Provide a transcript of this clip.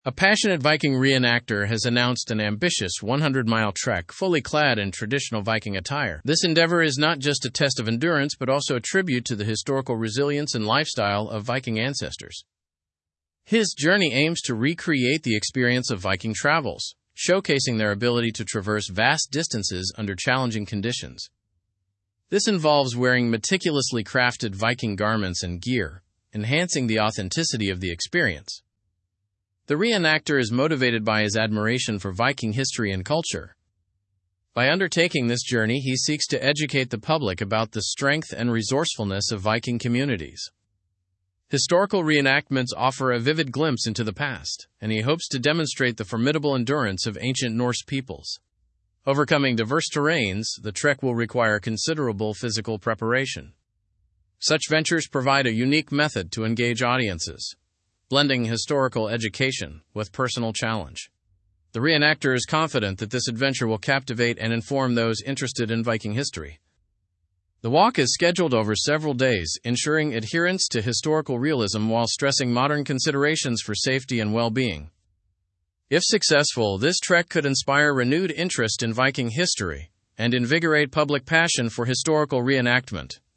A passionate Viking reenactor has announced an ambitious 100-mile trek fully clad in traditional Viking attire. This endeavor is not just a test of endurance, but also a tribute to the historical resilience and lifestyle of Viking ancestors. His journey aims to recreate the experience of Viking travels, showcasing their ability to traverse vast distances under challenging conditions. This involves wearing meticulously crafted Viking garments and gear, enhancing the authenticity of the experience. The reenactor is motivated by his admiration for Viking history and culture. By undertaking this journey, he seeks to educate the public about the strength and resourcefulness of Viking communities. Historical reenactments offer a vivid glimpse into the past, and he hopes to demonstrate the formidable endurance of ancient Norse peoples. Overcoming diverse terrains, the trek will require considerable physical preparation. Such ventures provide a unique method to engage audiences, blending historical education with personal challenge. The reenactor is confident that this adventure will captivate and inform those interested in Viking history. The walk is scheduled over several days, ensuring adherence to historical realism while stressing modern considerations for safety and well-being. If successful, this trek could inspire renewed interest in Viking history and invigorate public passion for historical reenactment.